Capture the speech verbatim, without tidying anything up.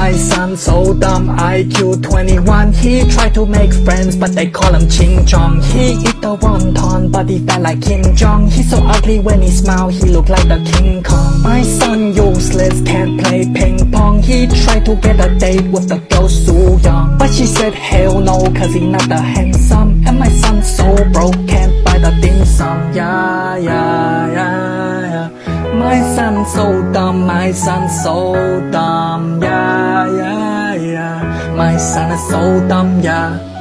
My son so dumb, I Q twenty-one. He tried to make friends, but they call him Ching Chong. He eat the wonton, but he fat like Kim Jong. He's so ugly when he smile, he look like the King Kong. My son useless, can't play ping pong. He tried to get a date with the girl Soo Young, but she said hell no, cause he not that handsome. And my son so broke, can't buy the dim sum. Yeah, yeah, yeah, yeah. My son so dumb, my son so dumb. Yeah, yeah, yeah. My son is so dumb, yeah.